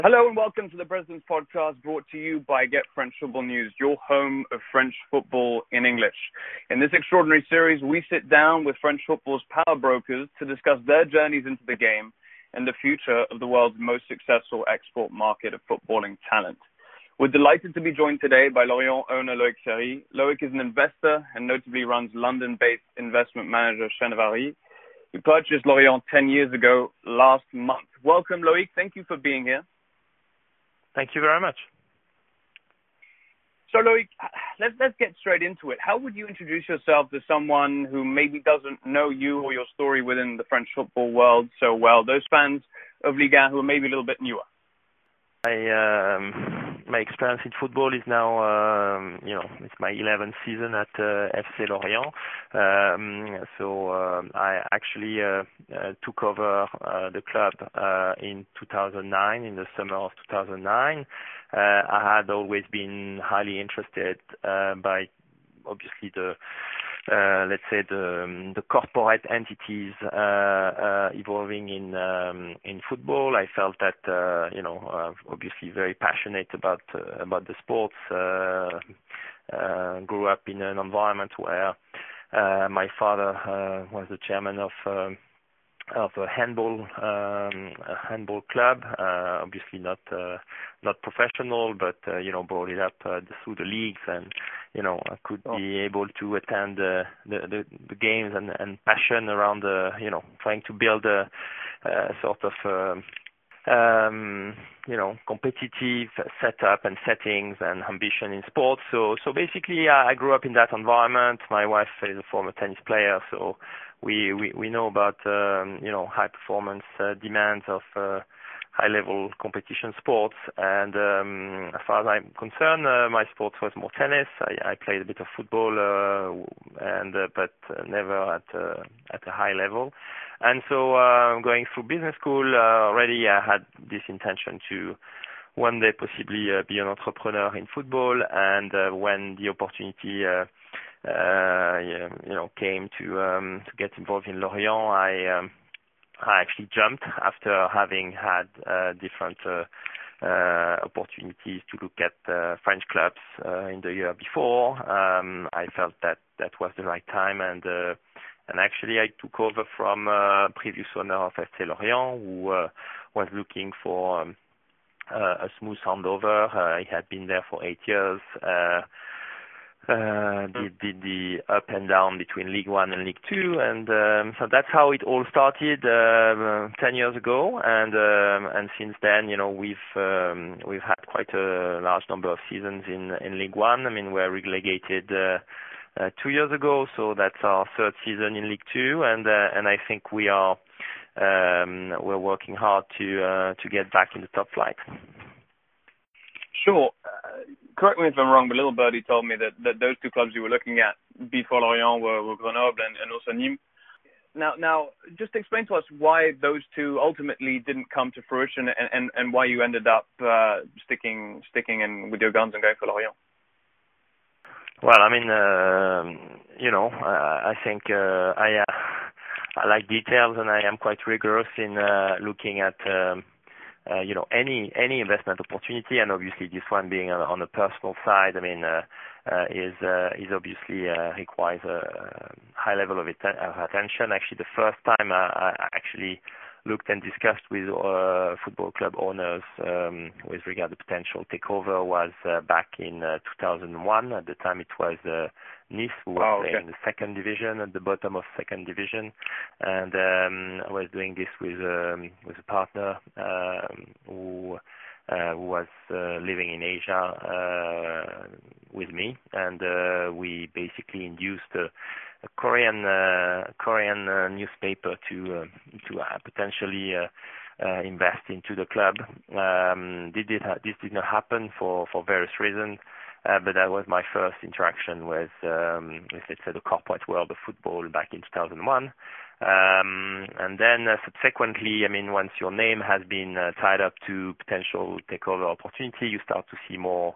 Hello and welcome to the President's Podcast, brought to you by Get French Football News, your home of French football in English. In this extraordinary series, we sit down with French football's power brokers to discuss their journeys into the game and the future of the world's most successful export market of footballing talent. We're delighted to be joined today by Lorient owner Loic Ferry. Loic is an investor and notably runs London-based investment manager Chenavary, who purchased Lorient 10 years ago last month. Welcome, Loic. Thank you for being here. Thank you very much. So, Loic, let's get straight into it. How would you introduce yourself to someone who maybe doesn't know you or your story within the French football world so well? Those fans of Ligue 1 who are maybe a little bit newer. My experience in football is now, it's my 11th season at FC Lorient. I actually took over the club in 2009, in the summer of 2009. I had always been highly interested by, obviously, the corporate entities evolving in football. I felt that obviously very passionate about the sports. Grew up in an environment where my father was the chairman of a handball club, obviously not professional, but brought it up through the leagues, and I could be able to attend the games and passion around trying to build a sort of competitive setup and settings and ambition in sports. So basically, I grew up in that environment. My wife is a former tennis player, so we know about high performance demands of high level competition sports. And as far as I'm concerned, my sport was more tennis. I played a bit of football, but never at a high level. And so going through business school, already I had this intention to one day possibly be an entrepreneur in football. And when the opportunity came to get involved in Lorient, I actually jumped after having had different opportunities to look at French clubs in the year before. I felt that was the right time, and actually I took over from previous owner of FC Lorient, who was looking for a smooth handover. He had been there for 8 years. Did the up and down between Ligue 1 and Ligue 2, and so that's how it all started 10 years ago, and since then, we've had quite a large number of seasons in Ligue 1. I mean, we're relegated 2 years ago, so that's our third season in Ligue 2, and I think we're working hard to get back in the top flight. Sure. Correct me if I'm wrong, but Little Birdie told me that those two clubs you were looking at before Lorient were Grenoble and also Nîmes. Now, just explain to us why those two ultimately didn't come to fruition, and why you ended up sticking in with your guns and going for Lorient. Well, I mean, I think I like details, and I am quite rigorous in looking at any investment opportunity, and obviously this one being on a personal side, I mean, is obviously requires a high level of attention. Actually, the first time I actually looked and discussed with football club owners with regard to potential takeover was back in 2001. At the time, it was Nice, who was playing the second division, at the bottom of second division, and I was doing this with a partner who was living in Asia with me, and we basically induced a Korean newspaper to potentially invest into the club. This did not happen for various reasons. But that was my first interaction with let's say, the corporate world of football back in 2001. And then subsequently, I mean, once your name has been tied up to potential takeover opportunity, you start to see more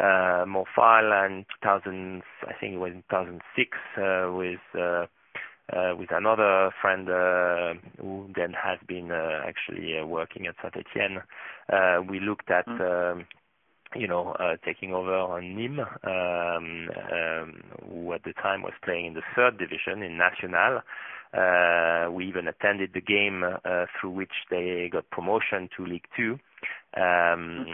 file. And I think it was in 2006 with with another friend who then has been actually working at Saint-Etienne. We looked at taking over on Nîmes, who at the time was playing in the third division in National. We even attended the game through which they got promotion to League Two, and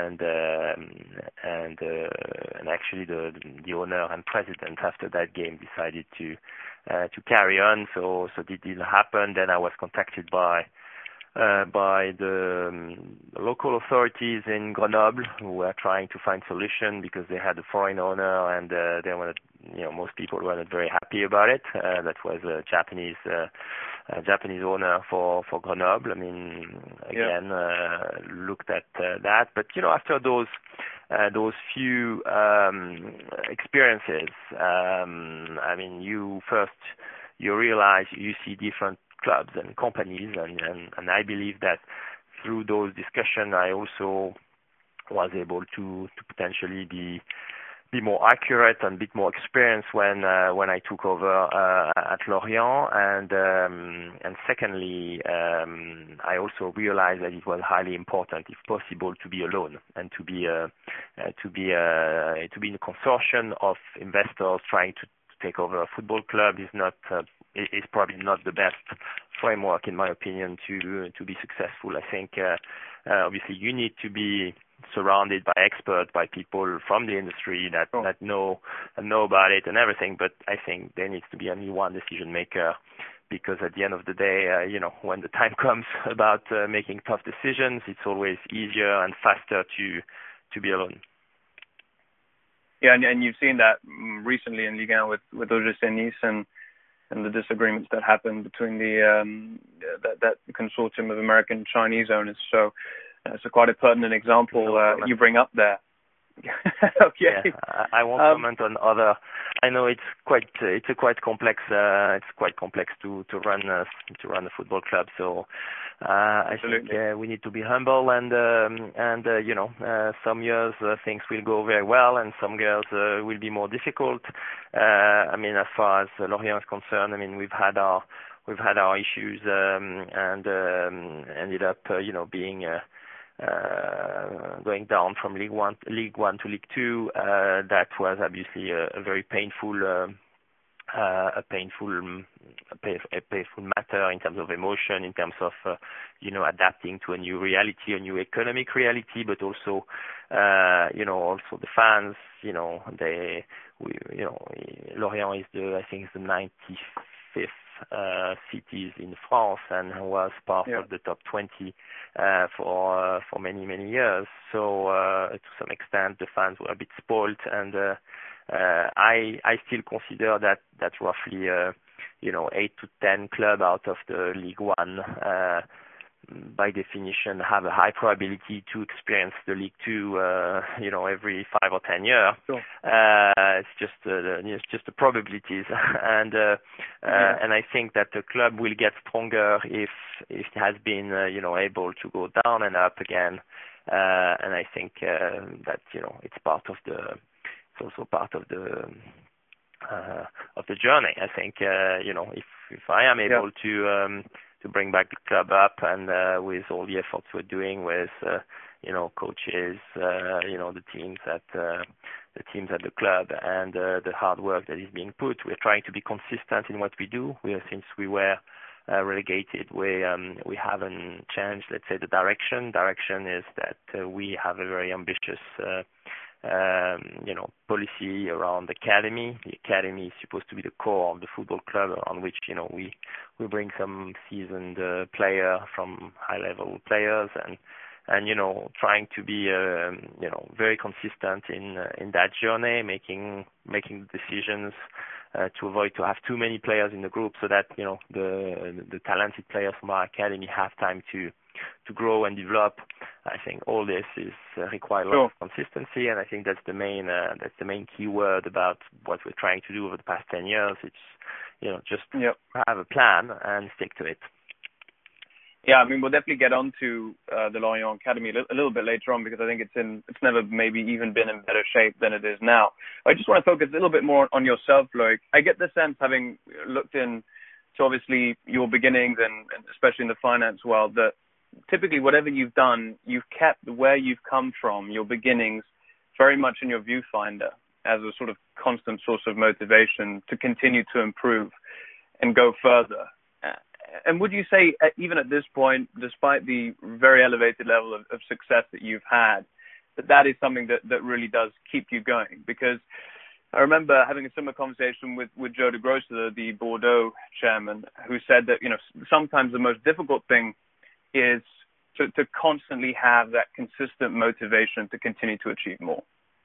actually the owner and president after that game decided to carry on. So it didn't happen. Then I was contacted by the local authorities in Grenoble, who were trying to find solution because they had a foreign owner, and they wanted, most people weren't very happy about it. That was a Japanese owner for Grenoble. I mean, again, looked at that, but after those few experiences, I mean, you realize you see different clubs and companies, and I believe that through those discussions I also was able to potentially be more accurate and a bit more experienced when I took over at Lorient, and secondly, I also realized that it was highly important, if possible, to be alone and to be in a consortium of investors trying to take over a football club is probably not the best framework, in my opinion, to be successful. I think obviously you need to be surrounded by experts, by people from the industry that know about it and everything. But I think there needs to be only one decision maker, because at the end of the day, when the time comes about making tough decisions, it's always easier and faster to be alone. Yeah, and you've seen that recently in Ligue 1 with OGC Nice and the disagreements that happened between that consortium of American and Chinese owners. So it's quite a pertinent example you bring up there. Okay. Yeah, I won't comment on other. I know it's quite complex. It's quite complex to run a football club. So I think we need to be humble, and some years things will go very well, and some years will be more difficult. I mean, as far as Lorient is concerned, I mean, we've had our issues, and ended up being going down from League One to League Two. That was obviously a very painful matter in terms of emotion, in terms of adapting to a new reality, a new economic reality, but also also the fans. Lorient is I think the 95th cities in France, and was part of the top 20 for many years. So to some extent the fans were a bit spoiled, and I still consider that roughly 8 to 10 clubs out of the League One by definition have a high probability to experience the League Two every 5 or 10 years. Sure. It's just the probabilities, and I think that the club will get stronger if it has been able to go down and up again, and I think that it's also part of the journey. I think if I am able to bring back the club up, and with all the efforts we're doing with coaches, the teams at the club, and the hard work that is being put, we're trying to be consistent in what we do. Since we were relegated, we haven't changed, let's say, the direction. Direction is that we have a very ambitious policy around the academy. The academy is supposed to be the core of the football club, on which we bring some seasoned player from high-level players, and trying to be very consistent in that journey, making decisions to avoid to have too many players in the group, so that the talented players from our academy have time to grow and develop. I think all this requires a lot of consistency, and I think that's the main key word about what we're trying to do over the past 10 years. It's just have a plan and stick to it. Yeah, I mean, we'll definitely get on to the Lorient Academy a little bit later on, because I think it's never maybe even been in better shape than it is now. I just want to focus a little bit more on yourself, Loic. I get the sense, having looked in to obviously your beginnings and especially in the finance world, that typically whatever you've done, you've kept where you've come from, your beginnings, very much in your viewfinder as a sort of constant source of motivation to continue to improve and go further. And would you say, even at this point, despite the very elevated level of success that you've had, that is something that really does keep you going? Because I remember having a similar conversation with Joe de Grosser, the Bordeaux chairman, who said that, sometimes the most difficult thing is to constantly have that consistent motivation to continue to achieve more.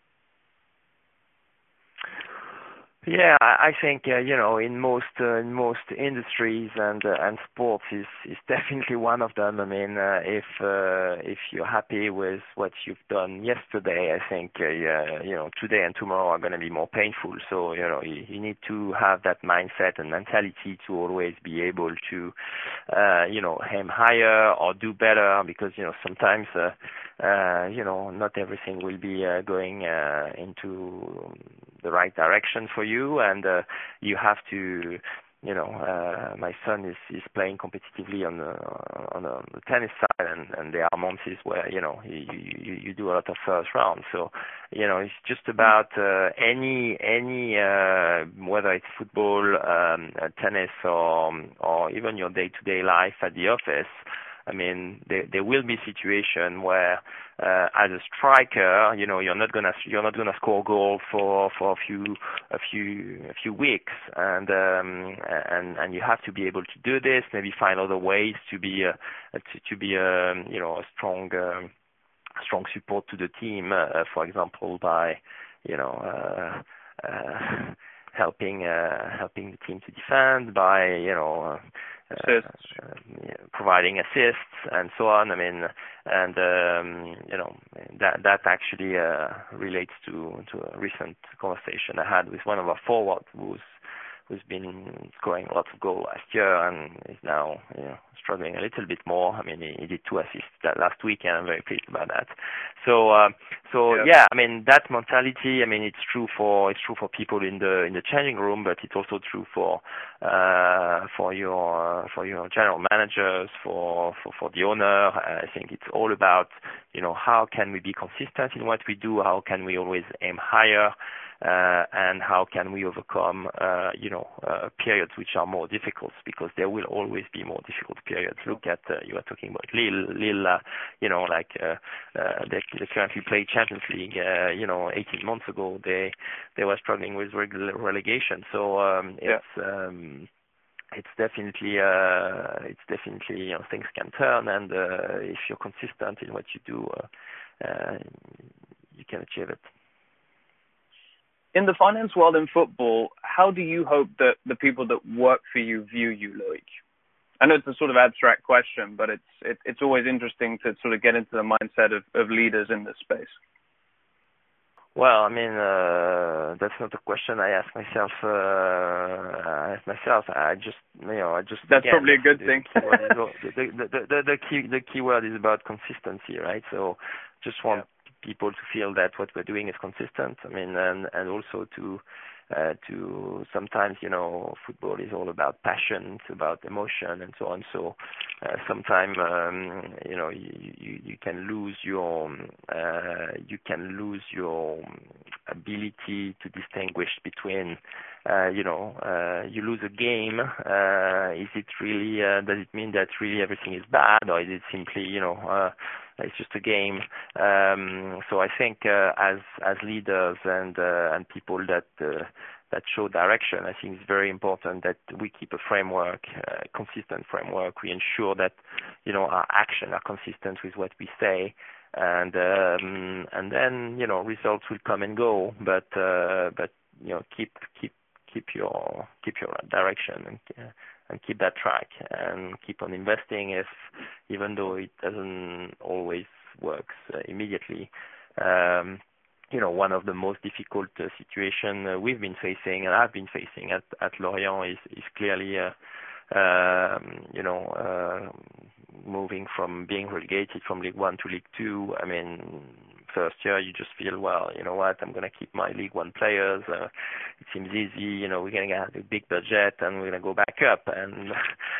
Yeah, I think in most industries and sports is definitely one of them. I mean, if you're happy with what you've done yesterday, I think today and tomorrow are going to be more painful. So you need to have that mindset and mentality to always be able to aim higher or do better, because sometimes not everything will be going into the right direction for you, and you have to. My son is playing competitively on the tennis side, and there are months where you do a lot of first round. So it's just about any whether it's football, tennis, or even your day-to-day life at the office. I mean, there will be situation where, as a striker, you're not gonna score goal for a few weeks, and you have to be able to do this. Maybe find other ways to be a strong support to the team. For example, by helping the team to defend, by providing assists and so on. I mean, and that actually relates to a recent conversation I had with one of our forwards who's been scoring lots of goals last year and is now struggling a little bit more. I mean, he did 2 assists that last week, and I'm very pleased about that. So yeah, I mean, that mentality. I mean, it's true for people in the changing room, but it's also true for your general managers, for the owner. I think it's all about how can we be consistent in what we do, how can we always aim higher, and how can we overcome periods which are more difficult, because there will always be more difficult periods. Look at you are talking about Lille, they currently play Champions League. 18 months ago they were struggling with relegation. So it's definitely things can turn, and if you're consistent in what you do, you can achieve it. In the finance world in football, how do you hope that the people that work for you view you, Loic? I know it's a sort of abstract question, but it's always interesting to sort of get into the mindset of leaders in this space. Well, I mean, that's not a question I ask myself. I just That's probably a good thing. The key word is about consistency, right? So, just want people to feel that what we're doing is consistent. I mean, and also to sometimes, football is all about passion, it's about emotion and so on. So sometimes, you can lose your ability to distinguish between, you lose a game. Is it really? Does it mean that really everything is bad, or is it simply, it's just a game? So I think as leaders and people that show direction, I think it's very important that we keep a framework, consistent framework. We ensure that our actions are consistent with what we say, and then results will come and go. But keep your direction and keep that track and keep on investing, even though it doesn't always works immediately. One of the most difficult situation we've been facing and I've been facing at Lorient is clearly moving from being relegated from League 1 to League 2. I mean, first year you just feel, well, you know what, I'm going to keep my League One players. It seems easy, you know, we're going to have a big budget and we're going to go back up. And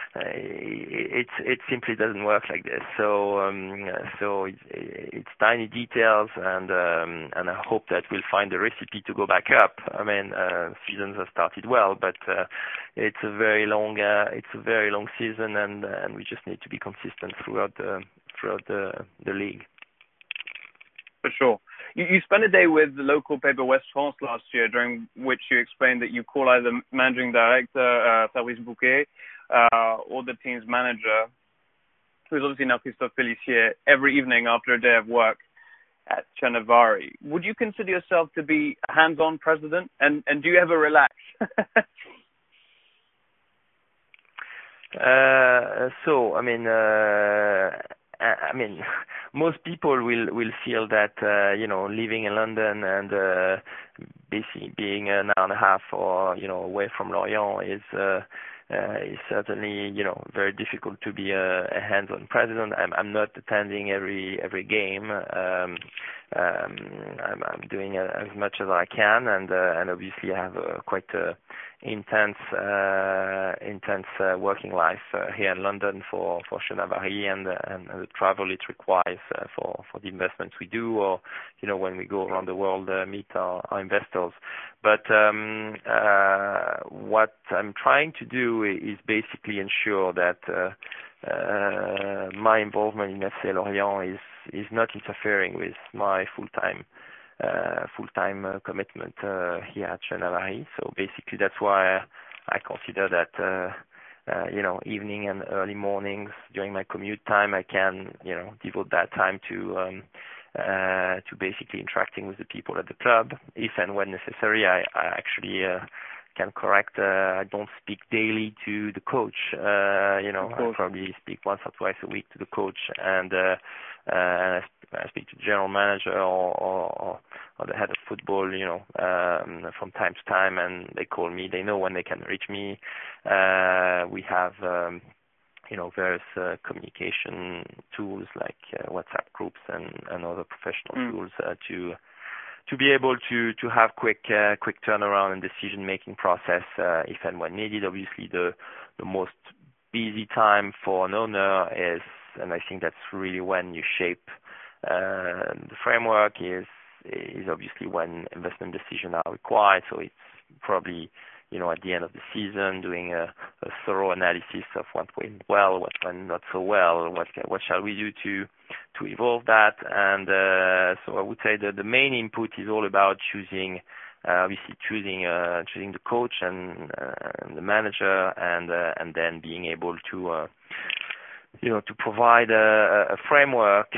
it simply doesn't work like this. So it's tiny details, and I hope that we'll find a recipe to go back up. I mean, seasons have started well, but it's a very long season, and we just need to be consistent throughout the league. For sure. You spent a day with the local paper West France last year, during which you explained that you call either managing director Fabrice Bouquet or the team's manager, who's obviously now Christophe Pélissier, every evening after a day of work at Chennevari. Would you consider yourself to be a hands-on president, and do you ever relax? I mean, most people will feel that living in London and basically being an hour and a half or away from Lorient is certainly very difficult to be a hands-on president. I'm not attending every game. I'm doing as much as I can, and obviously I have quite a intense working life here in London for Chennevari and the travel it requires for the investments we do, or when we go around the world meet our investors. But what I'm trying to do is basically ensure that my involvement in FC Lorient is not interfering with my full-time commitment here at Chennevari. So basically that's why I consider that evening and early mornings during my commute time I can devote that time to basically interacting with the people at the club. If and when necessary, I actually can correct. I don't speak daily to the coach. I probably speak once or twice a week to the coach, and I speak to the general manager or the head of football, from time to time, and they call me. They know when they can reach me. We have various communication tools like WhatsApp groups and other professional tools to be able to have quick turnaround and decision making process if and when needed. Obviously, the most busy time for an owner is, and I think that's really when you shape the framework, is obviously when investment decisions are required. So it's probably at the end of the season, doing a thorough analysis of what went well, what went not so well, what shall we do to evolve that. And so I would say that the main input is all about choosing the coach and the manager, and then being able to provide a framework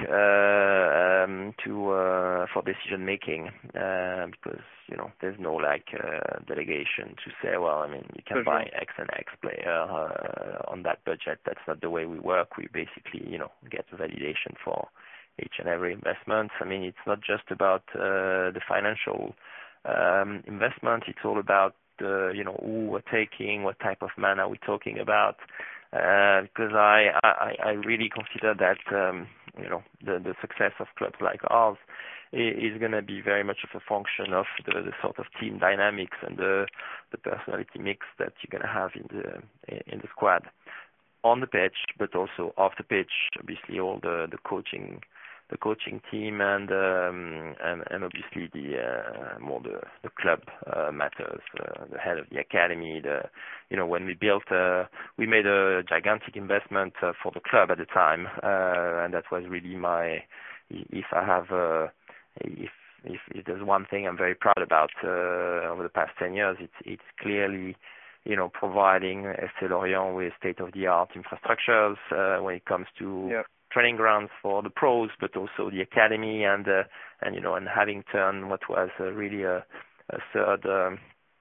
for decision making, because there's no delegation to say, well, I mean, you can buy X and X player on that budget. That's not the way we work. We basically get validation for each and every investment. I mean, it's not just about the financial investment. It's all about who we're taking, what type of man are we talking about. Because I really consider that the success of clubs like ours is going to be very much of a function of the sort of team dynamics and the personality mix that you're going to have in the squad on the pitch, but also off the pitch. Obviously, all the coaching team and obviously the club matters. The head of the academy. When we made a gigantic investment for the club at the time, and that was really if there's one thing I'm very proud about over the past 10 years, it's clearly providing FC Lorient with state-of-the-art infrastructures when it comes to training grounds for the pros, but also the academy, and having turned what was really a third,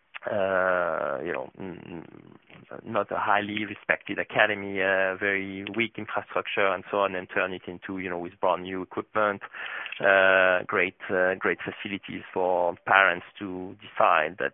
not a highly respected academy, very weak infrastructure and so on, and turn it into, with brand new equipment, great facilities for parents to decide that,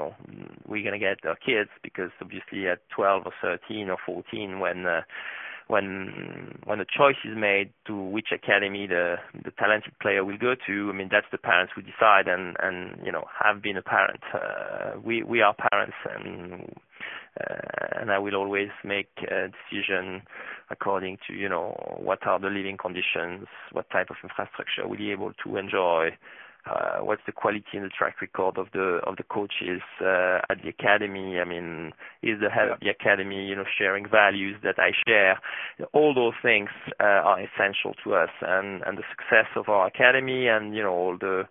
we're going to get our kids, because obviously at 12 or 13 or 14, when when a choice is made to which academy the talented player will go to, I mean, that's the parents who decide, and have been a parent. We are parents, and I will always make a decision according to what are the living conditions, what type of infrastructure will be able to enjoy. What's the quality and the track record of the coaches at the academy? I mean, is the head of the academy, sharing values that I share? All those things are essential to us, and the success of our academy, and all the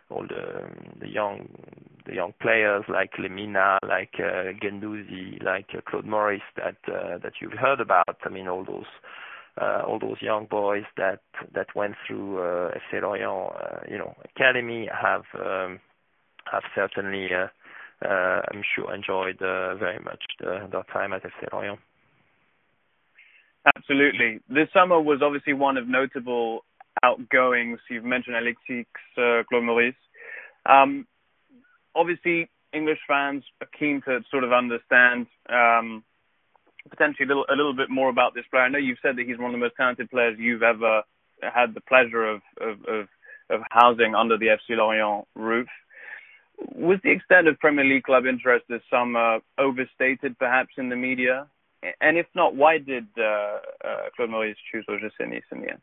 young players like Lemina, like Guendouzi, like Claude Maurice that you've heard about. I mean, all those young boys that went through FC Lorient, academy have certainly, I'm sure, enjoyed very much their time at FC Lorient. Absolutely. This summer was obviously one of notable outgoings. You've mentioned Alexis, Claude Maurice. Obviously, English fans are keen to sort of understand potentially a little bit more about this player. I know you've said that he's one of the most talented players you've ever had the pleasure of housing under the FC Lorient roof. Was the extent of Premier League club interest this summer overstated perhaps in the media? And if not, why did Claude Maurice choose OGC Nice in the end?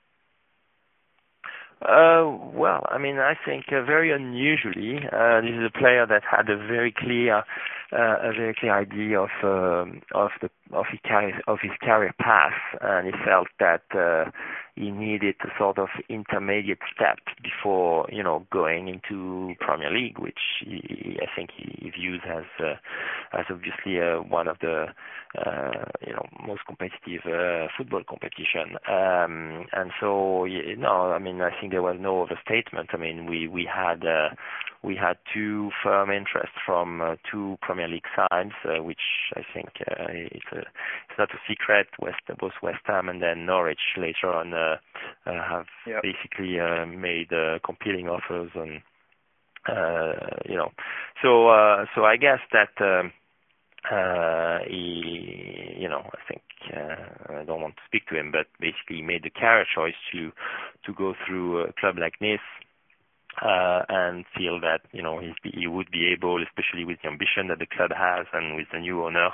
Well, I mean, I think very unusually, this is a player that had a very clear idea of his career path, and he felt that he needed a sort of intermediate step before going into Premier League, which I think he views as obviously one of the most competitive football competition, and so I mean, I think there was no overstatement. I mean, we had two firm interests from two Premier League sides, which I think it's not a secret. Both West Ham and then Norwich later on have basically made competing offers, and so I guess that he, I think I don't want to speak to him, but basically he made the career choice to go through a club like Nice. And feel that he would be able, especially with the ambition that the club has and with the new owner,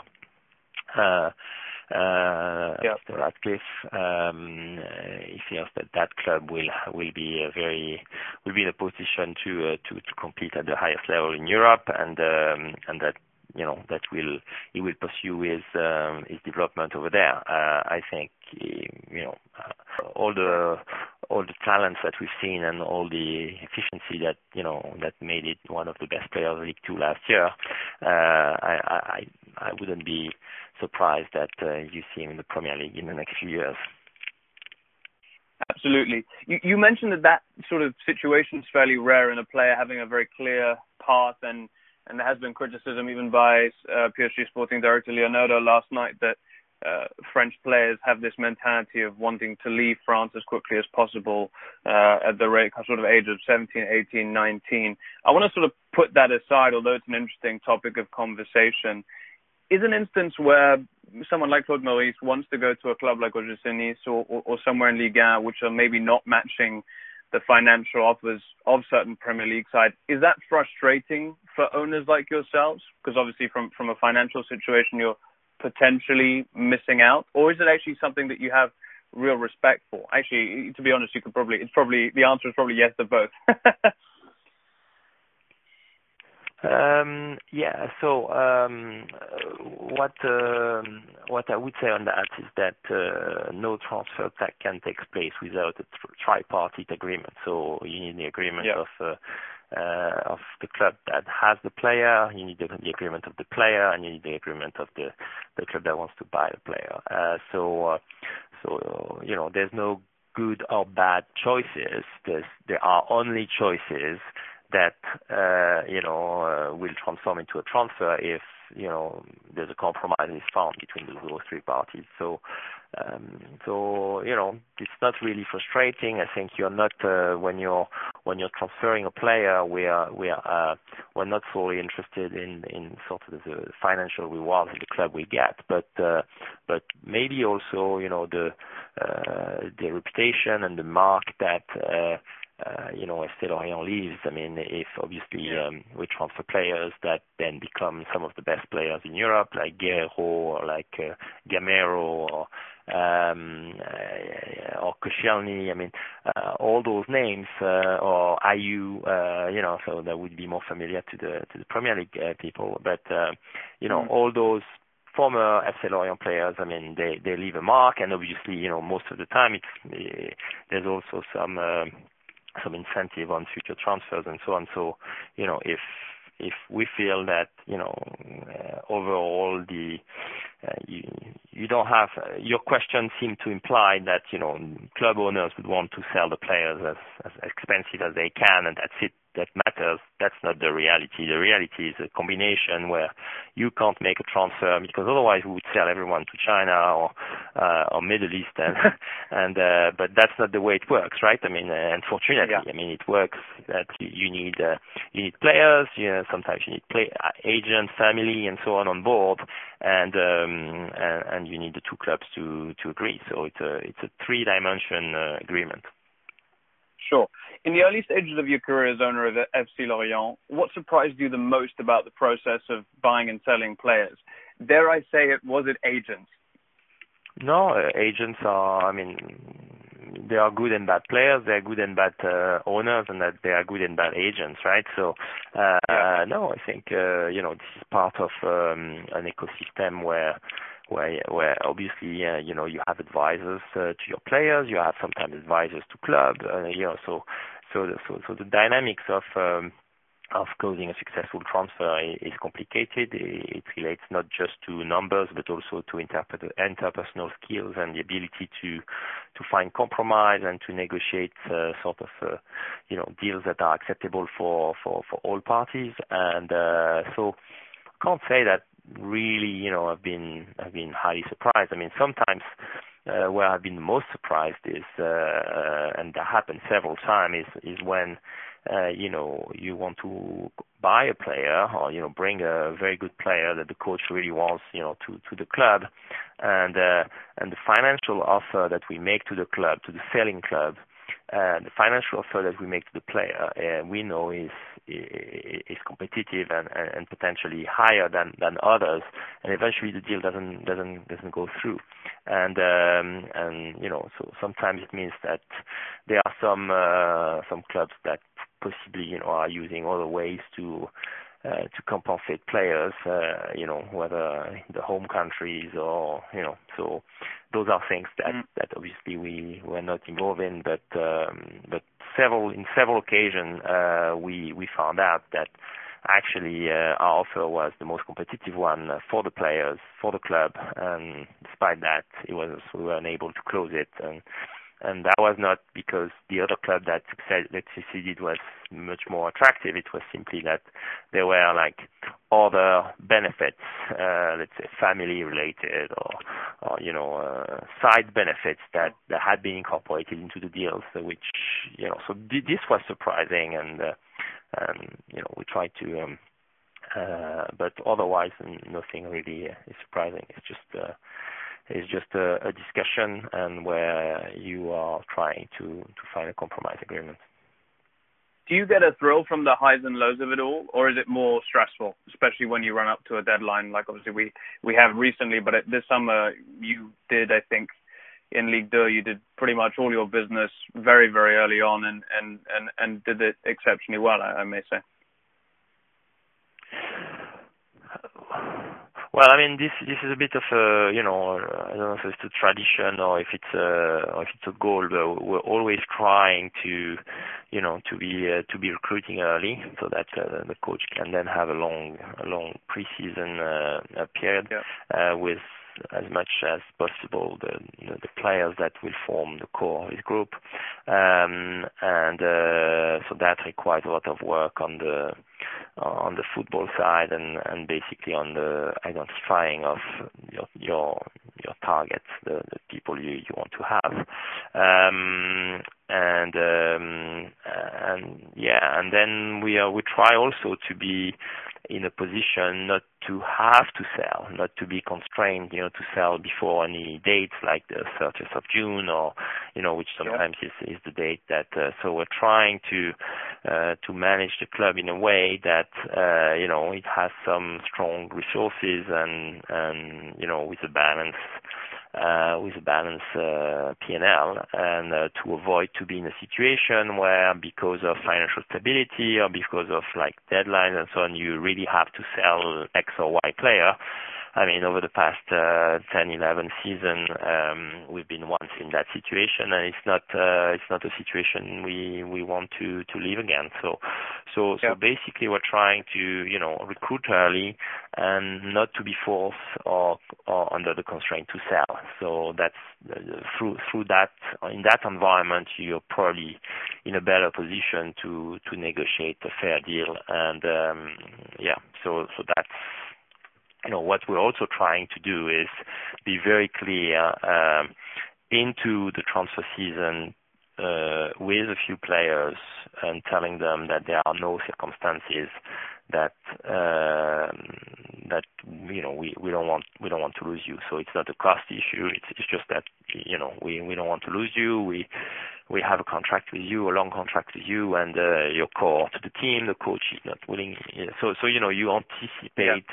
Mr. Ratcliffe, he feels that club will be in a position to compete at the highest level in Europe, and that he will pursue his development over there. I think all the talents that we've seen and all the efficiency that made it one of the best players of League Two last year, I wouldn't be surprised that you see him in the Premier League in the next few years. Absolutely. You mentioned that sort of situation is fairly rare in a player having a very clear path, and there has been criticism even by PSG Sporting Director Leonardo last night that French players have this mentality of wanting to leave France as quickly as possible at the rate, sort of age of 17, 18, 19. I want to sort of put that aside, although it's an interesting topic of conversation. Is an instance where someone like Claude Maurice wants to go to a club like OGC Nice or somewhere in Ligue 1, which are maybe not matching the financial offers of certain Premier League sides, is that frustrating for owners like yourselves? Because obviously from a financial situation, you're potentially missing out, or is it actually something that you have real respect for? Actually, to be honest, the answer is probably yes to both. So what I would say on that is that no transfer can take place without a tripartite agreement. So you need the agreement of the club that has the player, you need the agreement of the player, and you need the agreement of the club that wants to buy the player. So there's no good or bad choices. There are only choices that will transform into a transfer if there's a compromise is found between those three parties. So it's not really frustrating. I think you're not when you're transferring a player, we're not solely interested in sort of the financial rewards that the club will get, but maybe also the reputation and the mark that FC Lorient leaves. I mean, if obviously we transfer players that then become some of the best players in Europe, like Guerrero or like Gamero or Koscielny. I mean, all those names or Ayew, so that would be more familiar to the Premier League people. But all those former FC Lorient players, I mean, they leave a mark, and obviously, most of the time there's also some incentive on future transfers and so on. So, if we feel that overall you don't have your question seemed to imply that club owners would want to sell the players as expensive as they can, and that's it. That matters. That's not the reality. The reality is a combination where you can't make a transfer because otherwise we would sell everyone to China or Middle East, and but that's not the way it works, right? I mean, unfortunately, I mean, it works that you need players. Sometimes you need agents, family, and so on board, and you need the two clubs to agree. So it's a three-dimension agreement. Sure. In the early stages of your career as owner of FC Lorient, what surprised you the most about the process of buying and selling players? Dare I say it, was it agents? No, agents are, they are good and bad players, they are good and bad owners, and that they are good and bad agents, right? So, no, I think, this is part of an ecosystem where obviously you have advisors to your players, you have sometimes advisors to club, so the dynamics of closing a successful transfer is complicated. It relates not just to numbers but also to interpersonal skills and the ability to find compromise and to negotiate deals that are acceptable for all parties. And so I can't say that really, I've been highly surprised. I mean, sometimes where I've been most surprised is, and that happened several times, is when you want to buy a player or bring a very good player that the coach really wants to the club, and the financial offer that we make to the club, to the selling club. The financial offer that we make to the player, we know is competitive and potentially higher than others, and eventually the deal doesn't go through. And so sometimes it means that there are some clubs that possibly are using other ways to compensate players, whether in the home countries or so. Those are things that obviously we were not involved in, but in several occasions we found out that actually our offer was the most competitive one for the players, for the club, and despite that we were unable to close it. And that was not because the other club that succeeded was much more attractive. It was simply that there were other benefits, let's say family related or side benefits that had been incorporated into the deals, which so this was surprising, and we tried to, but otherwise nothing really is surprising. It's just a discussion and where you are trying to find a compromise agreement. Do you get a thrill from the highs and lows of it all, or is it more stressful, especially when you run up to a deadline? Like obviously we have recently, but this summer you did, I think, in Ligue 2, you did pretty much all your business very, very early on and did it exceptionally well, I may say. Well, I mean, this is a bit of a, I don't know if it's a tradition or if it's a goal, but we're always trying to be recruiting early so that the coach can then have a long preseason period with as much as possible the players that will form the core of his group, and so that requires a lot of work on the football side and basically on the identifying of your targets, the people you want to have, and then we try also to be in a position not to have to sell, not to be constrained, to sell before any dates like the 30th of June or, which sometimes is the date that, so we're trying to manage the club in a way that, it has some strong resources and with a balance P&L and to avoid to be in a situation where because of financial stability or because of like deadlines and so on, you really have to sell X or Y player. I mean, over the past 10-11 season, we've been once in that situation, and it's not a situation we want to live again. So basically, we're trying to recruit early and not to be forced or under the constraint to sell. So that's through that in that environment, you're probably in a better position to negotiate a fair deal, and so that's. What we're also trying to do is be very clear into the transfer season with a few players and telling them that there are no circumstances that we don't want to lose you. So it's not a cost issue. It's just that we don't want to lose you. We have a contract with you, a long contract with you, and you're core to the team. The coach is not willing. So you anticipate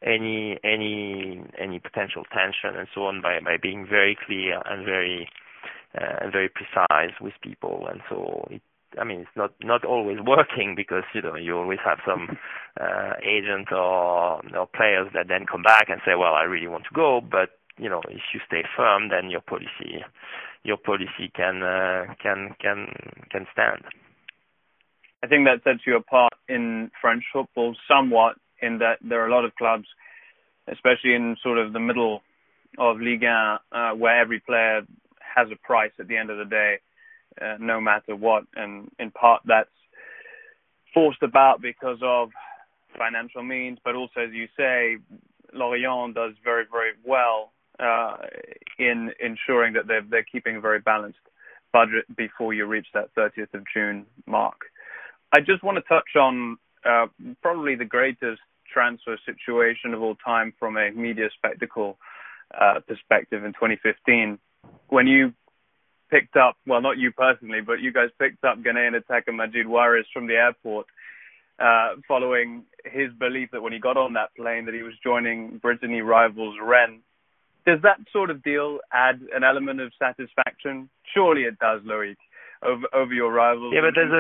any potential tension and so on by being very clear and very precise with people. And so it's not always working because you always have some agent or players that then come back and say, well, I really want to go, but if you stay firm, then your policy can stand. I think that sets you apart in French football somewhat, in that there are a lot of clubs, especially in sort of the middle of Ligue 1, where every player has a price at the end of the day, no matter what. And in part that's forced about because of financial means, but also, as you say, Lorient does very, very well in ensuring that they're keeping a very balanced budget before you reach that 30th of June mark. I just want to touch on probably the greatest transfer situation of all time from a media spectacle perspective in 2015, when you picked up, well, not you personally, but you guys picked up Ghanaian attacker Majid Waris from the airport following his belief that when he got on that plane that he was joining Brittany rivals Rennes. Does that sort of deal add an element of satisfaction? Surely it does, Loic, over your rivals. Yeah, but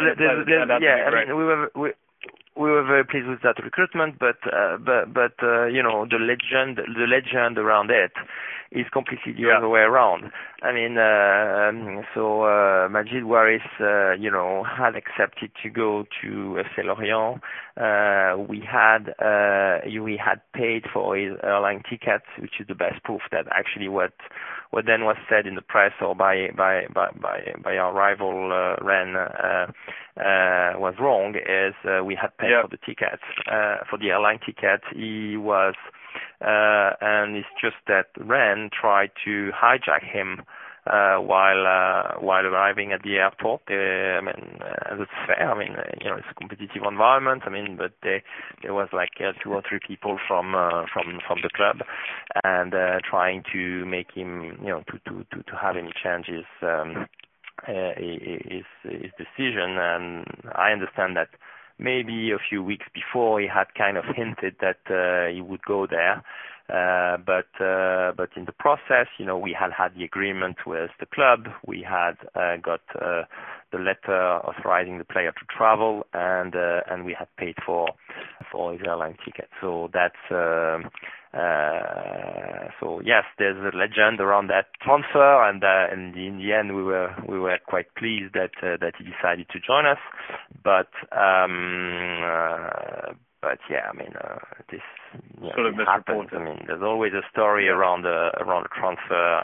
we were very pleased with that recruitment, but the legend around it is completely the other way around. I mean, Majid Waris, had accepted to go to FC Lorient. We had paid for his airline tickets, which is the best proof that actually what then was said in the press or by our rival Rennes was wrong. Is we had paid for the tickets, for the airline ticket. He was. And it's just that Rennes tried to hijack him while arriving at the airport. That's fair. It's a competitive environment. But there was like 2 or 3 people from the club, and trying to make him, to have any changes his decision. And I understand that. Maybe a few weeks before, he had kind of hinted that he would go there, but in the process, we had the agreement with the club. We had got the letter authorizing the player to travel, and we had paid for his airline ticket. So that's. So yes, there's a legend around that transfer, and in the end, we were quite pleased that he decided to join us. But yeah, this sort of happens. There's always a story around the transfer,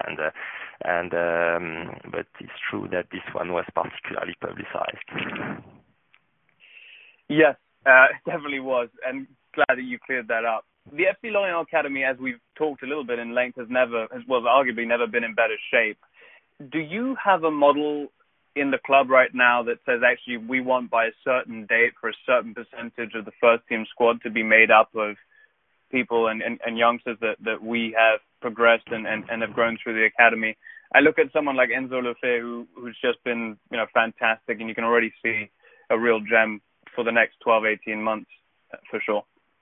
but it's true that this one was particularly publicized. Yes. It definitely was, and glad that you cleared that up. The FC Lorient Academy, as we've talked a little bit in length, has arguably never been in better shape. Do you have a model in the club right now that says actually we want by a certain date for a certain percentage of the first team squad to be made up of people and youngsters that we have progressed and have grown through the academy? I look at someone like Enzo Lefebvre who's just been fantastic, and you can already see a real gem for the next 12, 18 months for sure.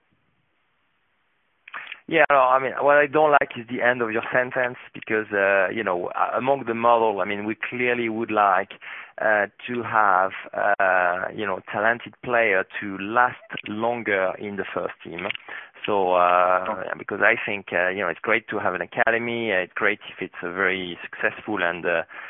Yeah, no, I mean, what I don't like is the end of your sentence because, among the model, I mean, we clearly would like to have, talented player to last longer in the first team. So, because I think, it's great to have an academy. It's great if it's a very successful and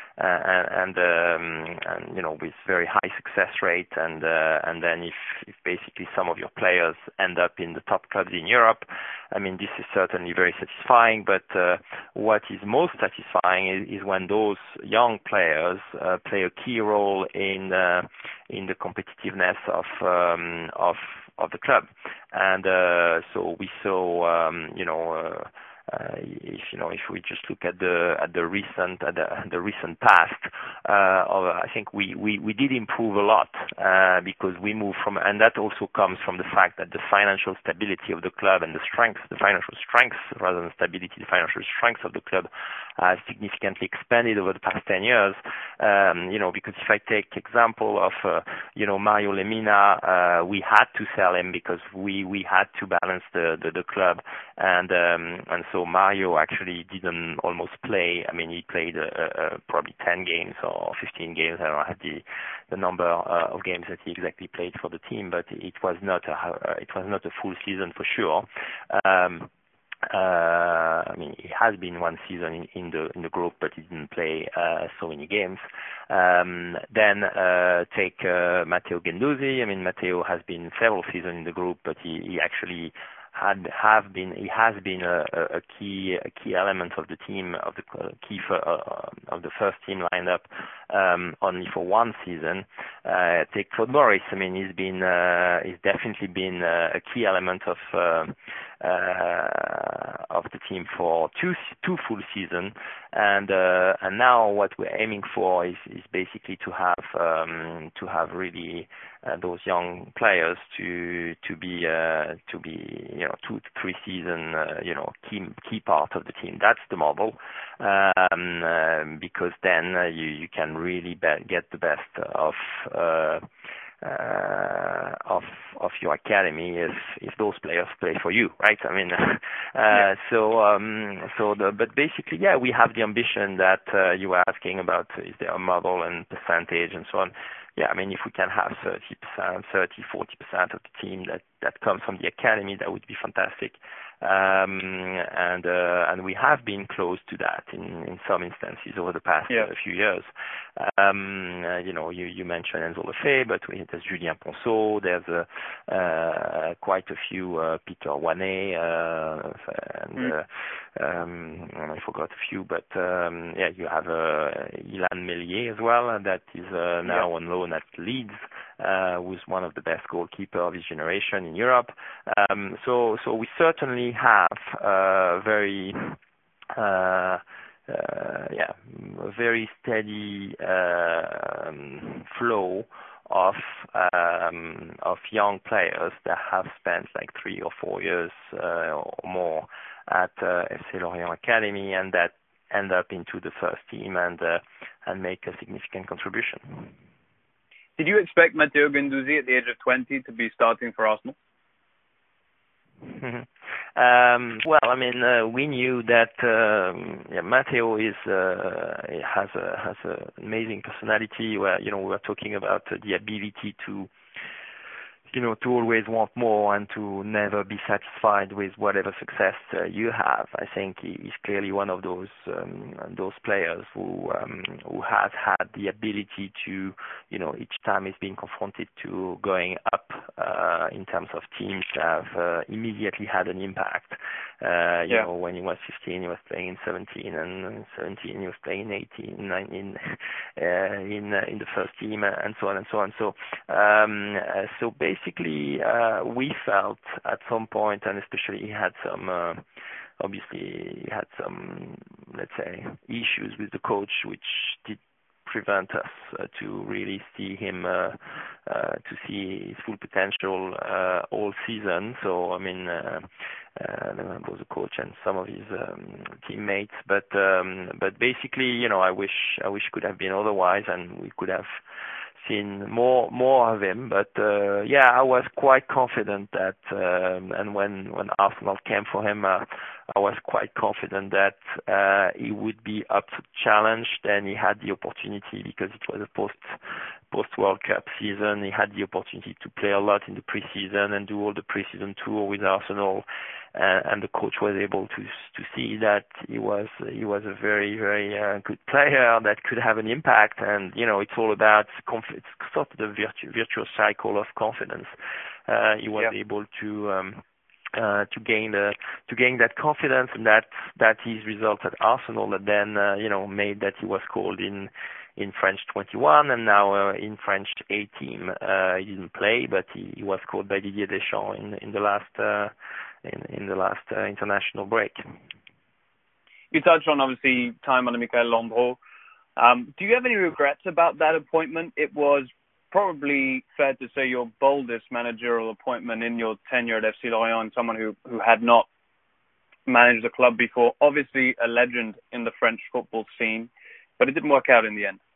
with very high success rate, and then if basically some of your players end up in the top clubs in Europe, I mean, this is certainly very satisfying. But what is most satisfying is when those young players play a key role in the competitiveness of the club, and so we saw, if we just look at the recent past, I think we did improve a lot because we moved from, and that also comes from the fact that the financial stability of the club and the financial strength rather than stability, the financial strength of the club has significantly expanded over the past 10 years. Because if I take example of Mario Lemina, we had to sell him because we had to balance the club, and so Mario actually didn't almost play. I mean, he played probably 10 games or 15 games. I don't have the number of games that he exactly played for the team, but it was not a full season for sure. I mean, it has been one season in the group, but he didn't play so many games. Then take Matteo Guendouzi. I mean, Matteo has been several seasons in the group, but he actually has been a key element of the team, of the first team lineup, only for one season. Take Claude Maurice. I mean, he's definitely been a key element of the team for two full seasons, and now what we're aiming for is basically to have really those young players to be 2 to 3 season key part of the team. That's the model, because then you can really get the best of your academy if those players play for you, right? I mean, but basically, yeah, we have the ambition that you were asking about. Is there a model and percentage and so on? Yeah, I mean, if we can have 30%, 40% of the team that comes from the academy, that would be fantastic. And we have been close to that in some instances over the past few years. You mentioned Enzo Lefebvre, but there's Julien Ponceau, there's quite a few, Peter Wanet, I forgot a few, but you have Ilan Meslier as well, that is now on loan at Leeds, who's one of the best goalkeepers of his generation in Europe. So we certainly have a very steady flow of young players that have spent like 3 or 4 years or more at FC Lorient Academy, and that end up into the first team and make a significant contribution. Did you expect Matteo Guendouzi at the age of 20 to be starting for Arsenal? Well, I mean, we knew that Matteo has an amazing personality. Where we were talking about the ability to always want more and to never be satisfied with whatever success you have. I think he's clearly one of those players who has had the ability to, each time he's been confronted to going up in terms of teams, have immediately had an impact. When he was 15, he was playing in 17, and 17 he was playing in 18, 19 in the first team, and so on and so on. So So basically, we felt at some point, and especially he had some, obviously he had some, let's say, issues with the coach, which did prevent us to really see him, to see his full potential all season. So I mean, both the coach and some of his teammates, but basically, you know, I wish it could have been otherwise, and we could have seen more of him. But yeah, I was quite confident that, and when Arsenal came for him, I was quite confident that he would be up to the challenge. Then he had the opportunity, because it was a post World Cup season. He had the opportunity to play a lot in the preseason and do all the preseason tour with Arsenal, and the coach was able to see that he was a very, very good player that could have an impact. And you know, it's all about it's sort of the virtuous cycle of confidence. He was able to gain that confidence, and that his results at Arsenal that then you know, made that he was called in French 21 and now in French A team. He didn't play, but he was called by Didier Deschamps in the last international break. You touched on obviously time under Michael Landreau. Do you have any regrets about that appointment? It was probably fair to say your boldest managerial appointment in your tenure at FC Lorient, someone who had not managed the club before. Obviously a legend in the French football scene, but it didn't work out in the end.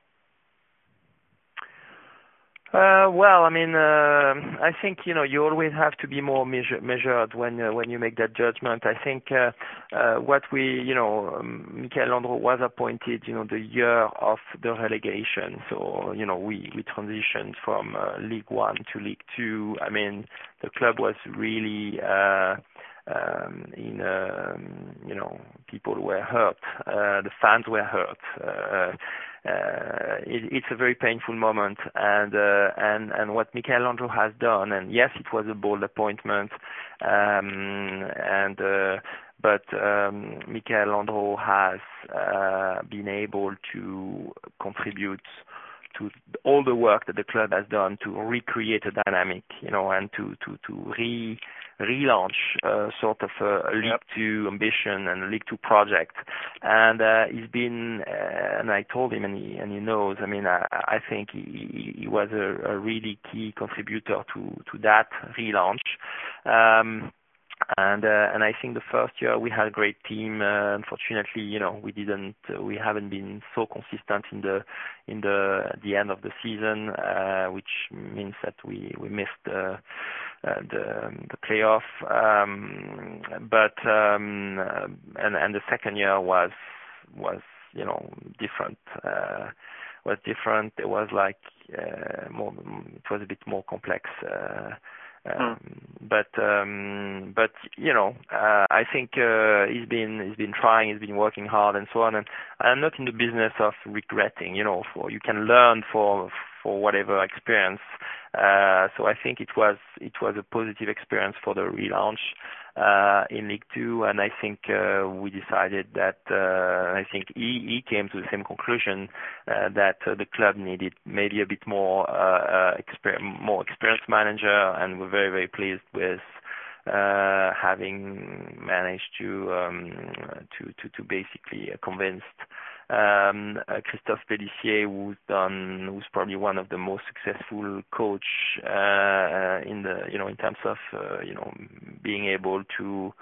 Well, I mean, I think, you know, you always have to be more measured when you make that judgment. I think what we, you know, Michael Landreau was appointed, you know, the year of the relegation. So, you know, we transitioned from League One to League Two. I mean, the club was really you know, people were hurt. The fans were hurt. It's a very painful moment, and what Michael Landreau has done, and yes, it was a bold appointment, but Michael Landreau has been able to contribute to all the work that the club has done to recreate a dynamic, you know, and to relaunch sort of a League Two ambition and a League Two project. And he's been, and I told him, and he knows. I mean, I think he was a really key contributor to that relaunch. And I think the first year we had a great team. Unfortunately, you know, we haven't been so consistent in the end of the season, which means that we missed the playoff. But the second year was you know, different. Was different. It was like more. It was a bit more complex. But you know, I think he's been trying, he's been working hard and so on, and I'm not in the business of regretting, you know, you can learn for whatever experience. So I think it was a positive experience for the relaunch in League Two, and I think we decided that I think he came to the same conclusion that the club needed maybe a bit more experienced manager, and we're very, very pleased with having managed to basically convince Christophe Pélissier, who's probably one of the most successful coach in terms of being able to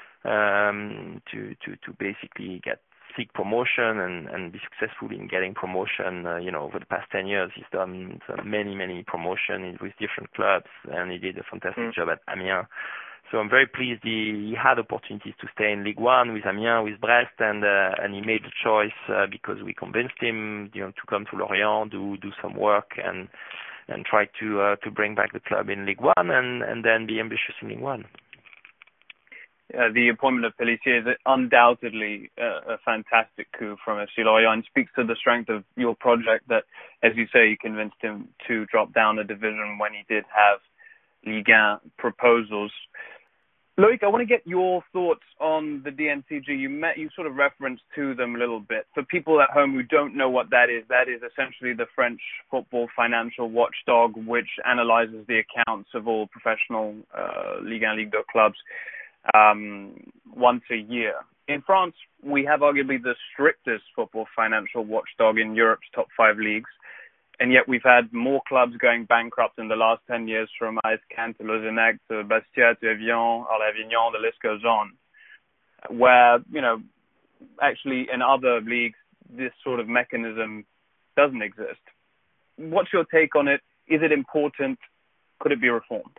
basically seek promotion and be successful in getting promotion. Over the past 10 years, he's done many promotions with different clubs, and he did a fantastic job at Amiens. So I'm very pleased he had opportunities to stay in Ligue 1 with Amiens, with Brest, and he made the choice because we convinced him, to come to Lorient, do some work, and try to bring back the club in Ligue 1, and then be ambitious in Ligue 1. The appointment of Pélissier is undoubtedly a fantastic coup from FC Lorient, and speaks to the strength of your project that, as you say, you convinced him to drop down a division when he did have Ligue 1 proposals. Loic, I want to get your thoughts on the DNCG. You sort of referenced to them a little bit. For people at home who don't know what that is essentially the French football financial watchdog, which analyzes the accounts of all professional Ligue 1, Ligue 2 clubs once a year. In France, we have arguably the strictest football financial watchdog in Europe's top 5 leagues. And yet we've had more clubs going bankrupt in the last 10 years, from AS Cannes to Lausanne to Bastia to Evian, Avignon, the list goes on, where, actually in other leagues, this sort of mechanism doesn't exist. What's your take on it? Is it important? Could it be reformed?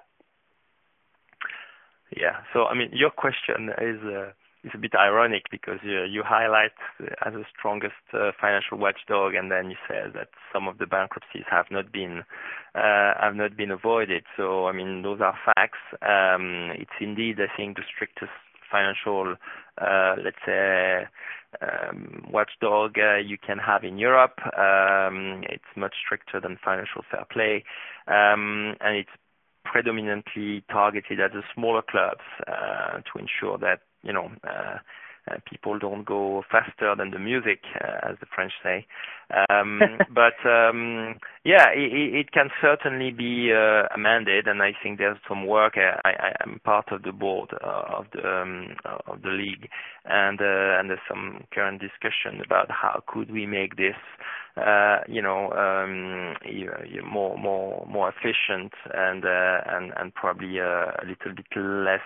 Yeah. So, your question is a bit ironic because you highlight as the strongest financial watchdog, and then you say that some of the bankruptcies have not been avoided. So, those are facts. It's indeed, I think, the strictest financial, watchdog you can have in Europe. It's much stricter than financial fair play, and it's predominantly targeted at the smaller clubs to ensure that people don't go faster than the music, as the French say. But it can certainly be amended, and I think there's some work. I'm part of the board of the league, and there's some current discussion about how could we make this more efficient and probably a little bit less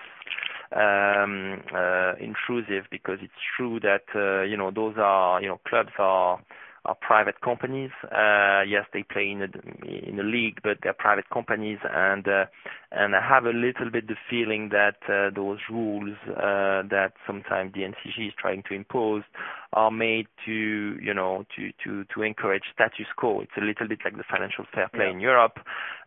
intrusive, because it's true that those are clubs are private companies. Yes, they play in a league, but they're private companies, and I have a little bit the feeling that those rules that sometimes the NCG is trying to impose are made to encourage status quo. It's a little bit like the financial fair play in Europe.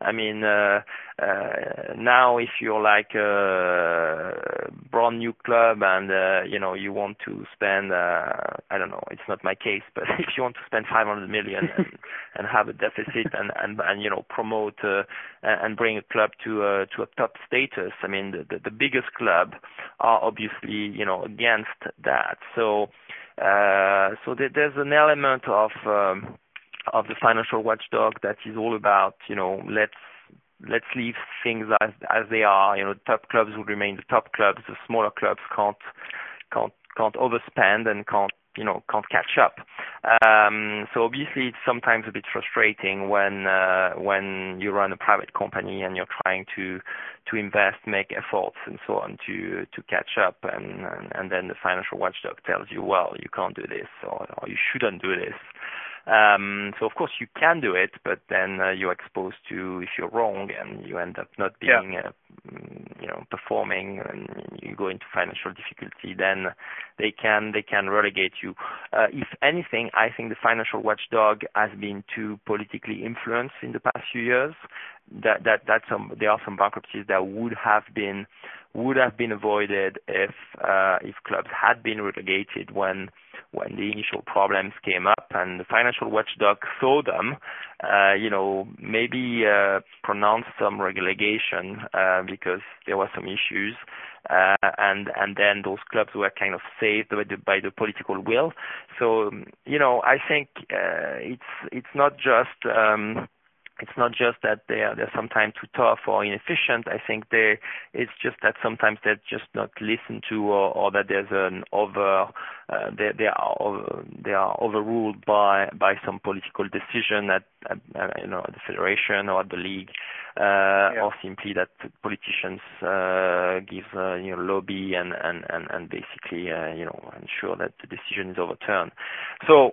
Now if you're like a brand new club and you want to spend I don't know, it's not my case, but if you want to spend 500 million and have a deficit and promote and bring a club to a top status, the biggest club are obviously against that. So there's an element of the financial watchdog that is all about let's leave things as they are. The top clubs will remain the top clubs. The smaller clubs can't overspend and can't catch up. So obviously it's sometimes a bit frustrating when you run a private company and you're trying to invest, make efforts and so on to catch up, and then the financial watchdog tells you, well, you can't do this or you shouldn't do this. So of course you can do it, but then you're exposed to, if you're wrong and you end up not being performing and you go into financial difficulty, then they can relegate you. If anything, I think the financial watchdog has been too politically influenced in the past few years. There are some bankruptcies that would have been avoided if clubs had been relegated when the initial problems came up, and the financial watchdog saw them, maybe pronounced some relegation because there were some issues, and then those clubs were kind of saved by the political will. So I think it's not just. It's not just that they're sometimes too tough or inefficient. I think it's just that sometimes they're just not listened to, or that there's they are overruled by some political decision at the federation or at the league, or simply that politicians give lobby and basically ensure that the decision is overturned. So.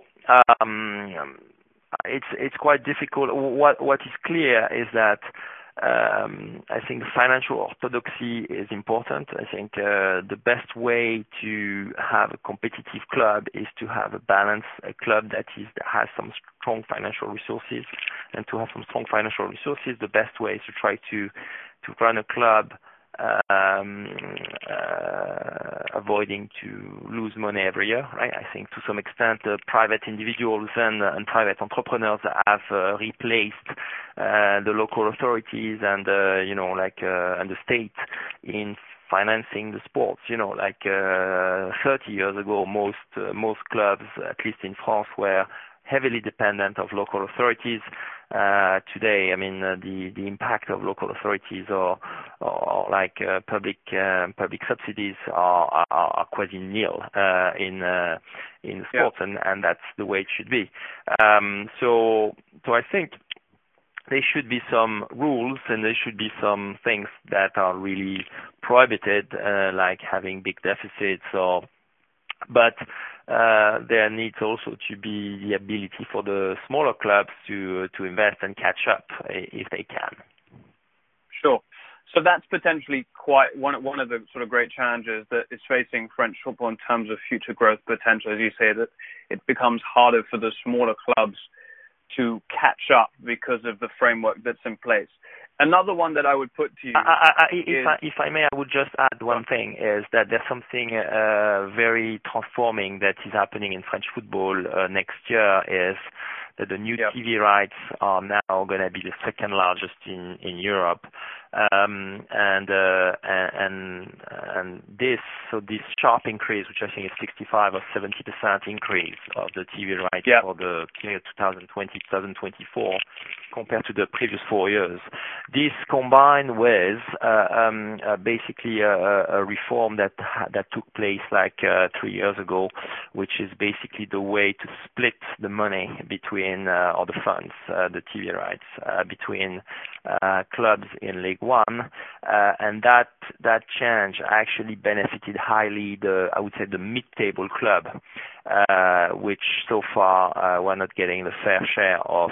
It's quite difficult. What is clear is that I think financial orthodoxy is important. I think the best way to have a competitive club is to have a club that has some strong financial resources. And to have some strong financial resources, the best way is to try to run a club avoiding to lose money every year, right? I think to some extent private individuals and private entrepreneurs have replaced the local authorities and and the state in financing the sports. Like 30 years ago, most clubs, at least in France, were heavily dependent of local authorities. Today, I mean, the impact of local authorities or like public subsidies are quasi nil in sports, and that's the way it should be. So I think there should be some rules and there should be some things that are really prohibited, like having big deficits but there needs also to be the ability for the smaller clubs to invest and catch up if they can. Sure. So that's potentially quite one of the sort of great challenges that is facing French football in terms of future growth potential. As you say, that it becomes harder for the smaller clubs to catch up because of the framework that's in place. Another one that I would put to you if I may, I would just add one thing, is that there's something very transforming that is happening in French football next year, is that the new TV rights are now going to be the second largest in Europe. And this sharp increase, which I think is 65 or 70% increase of the TV rights for the period 2020-2024 compared to the previous 4 years. This combined with basically a reform that took place like 3 years ago, which is basically the way to split the money between or the funds, the TV rights between clubs in League One, and that change actually benefited highly I would say the mid-table club, which so far were not getting the fair share of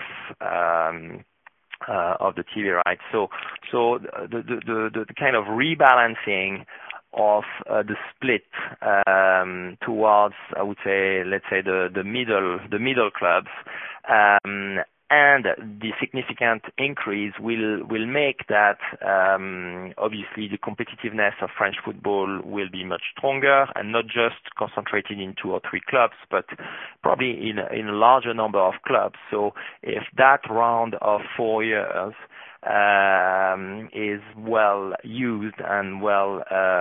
the TV rights. So the kind of rebalancing of the split towards, I would say, let's say the middle clubs, and the significant increase will make that obviously the competitiveness of French football will be much stronger, and not just concentrated in 2 or 3 clubs, but probably in a larger number of clubs. So if that round of 4 years is well used and well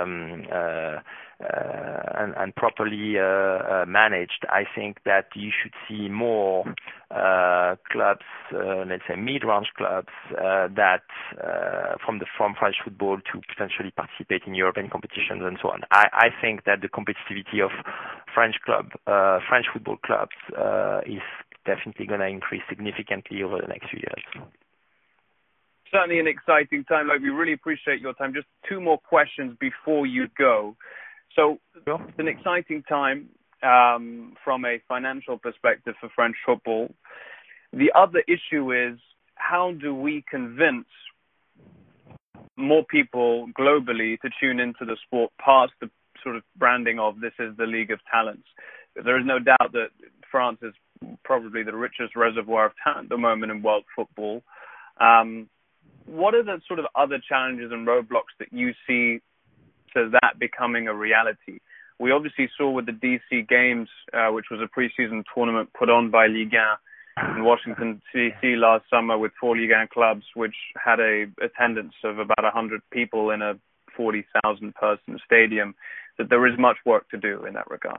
and properly managed, I think that you should see more clubs, let's say mid-range clubs, that from French football to potentially participate in European competitions and so on. I think that the competitivity of French football clubs is definitely going to increase significantly over the next few years. Certainly an exciting time. We really appreciate your time. Just 2 more questions before you go. So it's an exciting time from a financial perspective for French football. The other issue is, how do we convince more people globally to tune into the sport past the sort of branding of this is the League of Talents? There is no doubt that France is probably the richest reservoir of talent at the moment in world football. What are the sort of other challenges and roadblocks that you see to that becoming a reality? We obviously saw with the DC Games, which was a preseason tournament put on by Ligue 1 in Washington, D.C. last summer with 4 Ligue 1 clubs, which had a attendance of about 100 people in a 40,000 person stadium, that there is much work to do in that regard.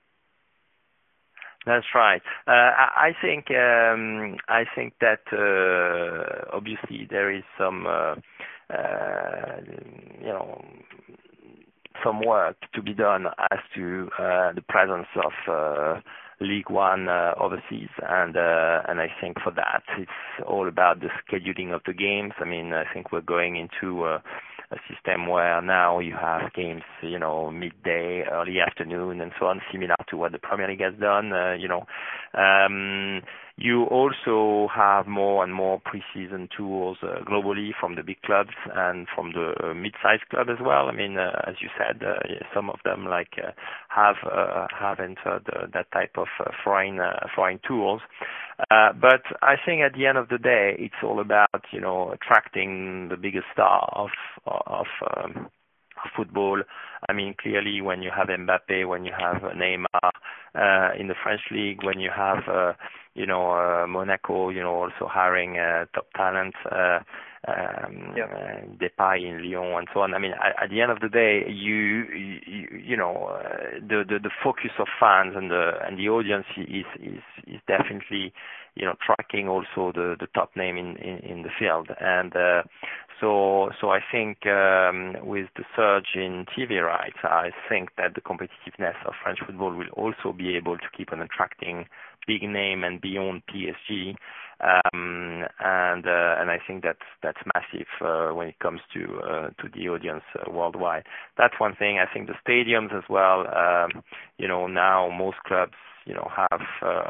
That's right. I think that obviously there is some some work to be done as to the presence of League One overseas, and I think for that it's all about the scheduling of the games. I mean, I think we're going into a system where now you have games, midday, early afternoon, and so on, similar to what the Premier League has done. You also have more and more preseason tours globally from the big clubs and from the mid-sized club as well. I mean, as you said, some of them have entered that type of foreign tours. But I think at the end of the day, it's all about attracting the biggest star of football. I mean, clearly, when you have Mbappe, when you have Neymar in the French league, when you have Monaco, also hiring top talent, Depay in Lyon and so on. I mean, at the end of the day, you know, the focus of fans and the audience is definitely, you know, tracking also the top name in the field. And so I think with the surge in TV rights, I think that the competitiveness of French football will also be able to keep on attracting big name and beyond PSG. And I think that's massive when it comes to the audience worldwide. That's one thing. I think the stadiums as well. You know, now most clubs, you know, have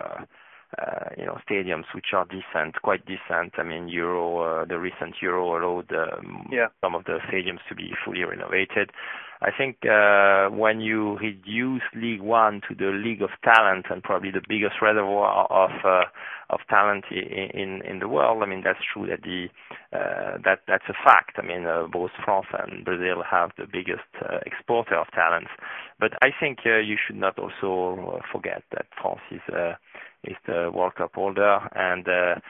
you know, stadiums which are decent, quite decent. I mean, the recent Euro allowed some of the stadiums to be fully renovated. I think when you reduce League One to the League of Talent and probably the biggest reservoir of talent in the world, I mean, that's true that that's a fact. I mean, both France and Brazil have the biggest exporter of talents. But I think you should not also forget that France is the World Cup holder, and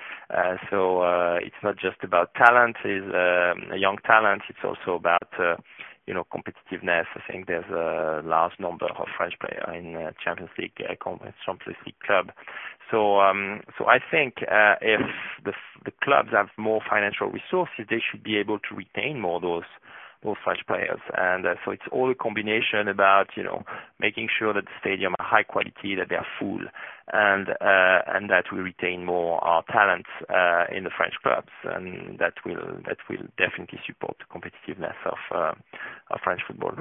so it's not just about talent, is young talent. It's also about you know, competitiveness. I think there's a large number of French players in Champions League club. So I think if the clubs have more financial resources, they should be able to retain more those French players. And so it's all a combination about, you know, making sure that the stadium are high quality, that they are full, and that we retain more our talents in the French clubs, and that will definitely support the competitiveness of French football.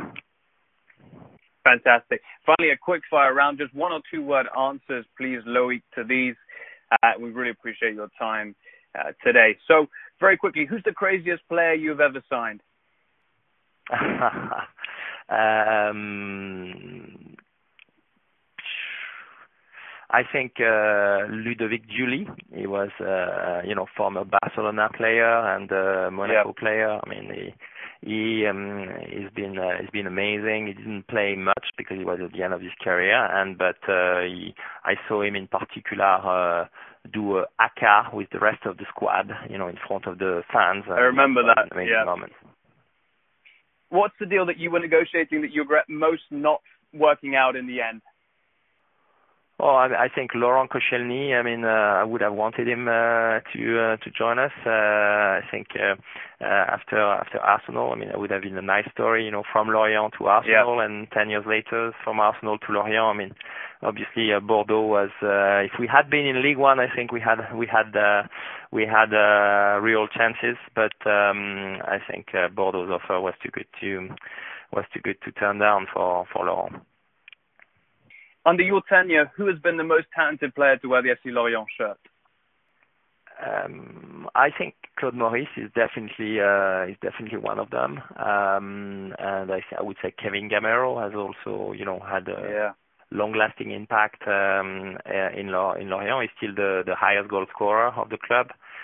Fantastic. Finally, a quick fire round, just one or two word answers, please, Loic, to these. We really appreciate your time today. So, very quickly, who's the craziest player you've ever signed? I think Ludovic Giuli. He was, you know, former Barcelona player and Monaco player. I mean, he's been amazing. He didn't play much because he was at the end of his career, but I saw him in particular do a haka with the rest of the squad, you know, in front of the fans. I remember that. Yeah. Moment. What's the deal that you were negotiating that you regret most not working out in the end? Well, I think Laurent Koscielny. I mean, I would have wanted him to join us. I think after Arsenal, I mean, it would have been a nice story, you know, from Lorient to Arsenal, and 10 years later from Arsenal to Lorient. I mean, obviously Bordeaux was. If we had been in League One, I think we had real chances. But I think Bordeaux's offer was too good to turn down for Laurent. Under your tenure, who has been the most talented player to wear the FC Lorient shirt? I think Claude Maurice is definitely one of them, and I would say Kevin Gamero has also, you know, had a long-lasting impact in Lorient. He's still the highest goal scorer of the club.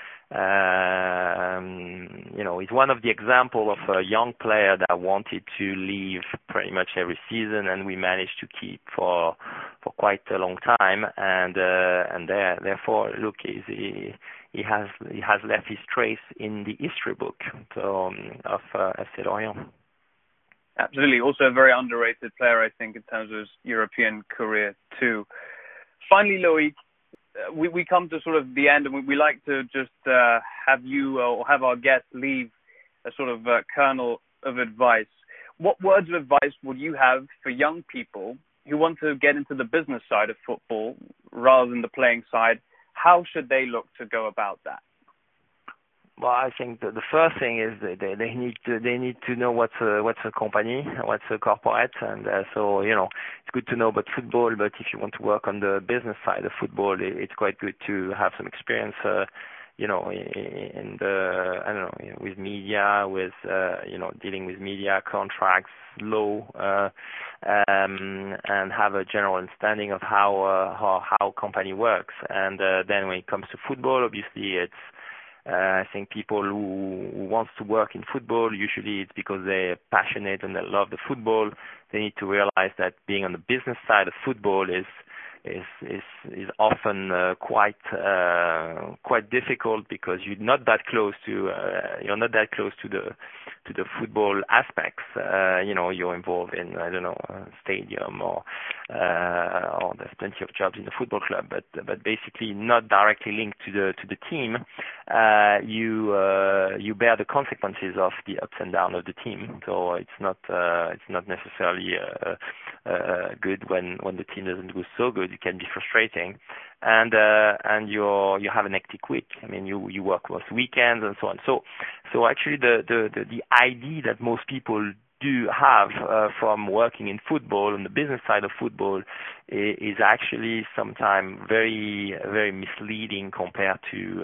You know, he's one of the example of a young player that wanted to leave pretty much every season, and we managed to keep for quite a long time. And therefore, look, he has left his trace in the history book of FC Lorient. Absolutely. Also a very underrated player, I think, in terms of his European career too. Finally, Loic, we come to sort of the end, and we like to just have you or have our guests leave a sort of kernel of advice. What words of advice would you have for young people who want to get into the business side of football rather than the playing side? How should they look to go about that? Well, I think the first thing is they need to know what's a company, what's a corporate, and so, you know, it's good to know about football. But if you want to work on the business side of football, it's quite good to have some experience, you know, in the, I don't know, with media, with you know, dealing with media contracts, law, and have a general understanding of how company works. And then when it comes to football, obviously it's. I think people who want to work in football, usually it's because they're passionate and they love the football. They need to realize that being on the business side of football is is often quite difficult because you're not that close to the football aspects. You're involved in a stadium or there's plenty of jobs in the football club, but basically not directly linked to the team. You bear the consequences of the ups and downs of the team. So it's not necessarily good when the team doesn't go so good. It can be frustrating, and you have an hectic week. I mean, you work most weekends and so on. So actually the idea that most people do have from working in football on the business side of football is actually sometimes very, very misleading compared to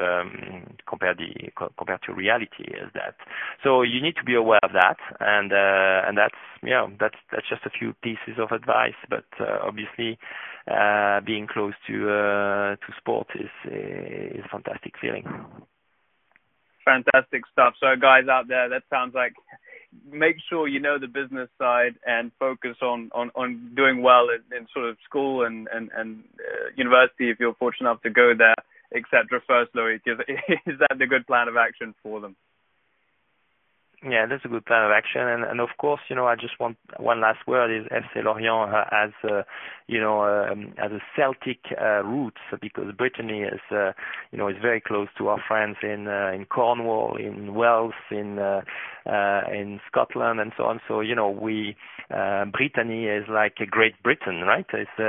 reality. Is that so? You need to be aware of that, and that's just a few pieces of advice. But obviously, being close to sport is a fantastic feeling. Fantastic stuff. So guys out there, that sounds like make sure you know the business side and focus on doing well in sort of school and university if you're fortunate enough to go there, etc. First, Loic, is that the good plan of action for them? Yeah, that's a good plan of action, and of course, I just want one last word is FC Lorient has a Celtic roots because Brittany is is very close to our friends in Cornwall, in Wales, in Scotland, and so on. So we Brittany is like a Great Britain, right?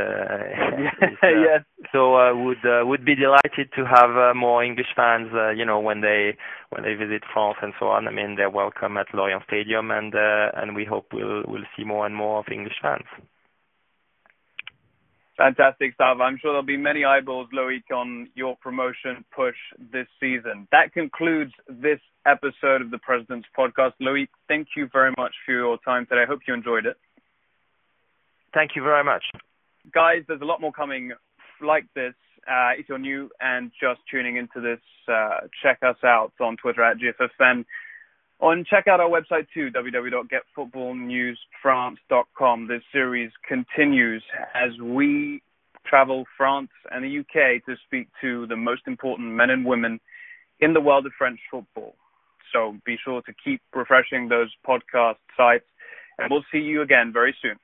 Yes. So would be delighted to have more English fans, when they visit France and so on. I mean, they're welcome at Lorient Stadium, and we hope we'll see more and more of English fans. Fantastic stuff. I'm sure there'll be many eyeballs, Loic, on your promotion push this season. That concludes this episode of the President's Podcast. Loic, thank you very much for your time today. I hope you enjoyed it. Thank you very much. Guys, there's a lot more coming like this. If you're new and just tuning into this, check us out on Twitter at GFFN. Check out our website too, www.getfootballnewsfrance.com. This series continues as we travel France and the UK to speak to the most important men and women in the world of French football. So be sure to keep refreshing those podcast sites, and we'll see you again very soon.